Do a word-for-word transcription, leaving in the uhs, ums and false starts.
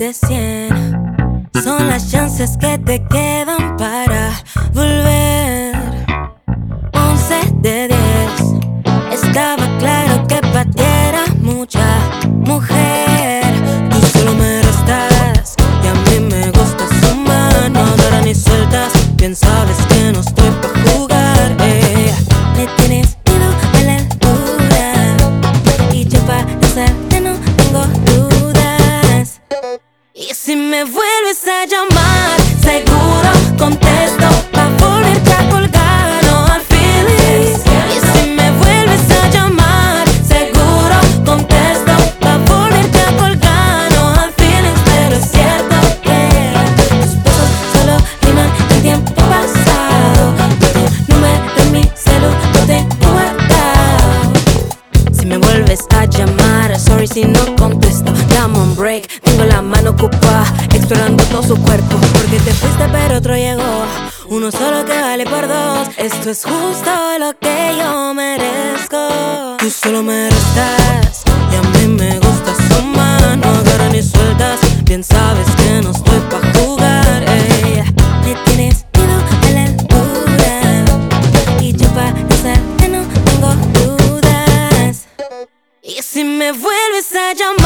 de cien son las chances que te quedan para volver. Once de diez, estaba claro que pa' ti era mucha mujer. Tú solo me restas y a mí me gustas sumar. No agarras ni sueltas, bien sabes que no estoy pa' jugar. eh. Le tienes miedo a la altura y yo pa' besarte no tengo dudas. Y si me vuelves a llamar, seguro contesto pa' volverte a colgar, no al feelings. Y si me vuelves a llamar, seguro contesto pa' volverte a colgar, no al feelings. Pero es cierto que tus besos solo riman en tiempo pasado. Tu número en mi celu lo tengo guardado. Si me vuelves a llamar, sorry si no contesto, dame un break, tengo la mano ocupada explorando todo su cuerpo. Porque te fuiste pero otro llegó, uno solo que vale por dos. Esto es justo lo que yo merezco. Tú solo me restas y a mí me gusta sumar. No agarras ni sueltas, bien sabes que no estoy pa' jugar. ey. Le tienes miedo a la altura y yo pa' besarte no tengo dudas. Y si me vuelves a llamar,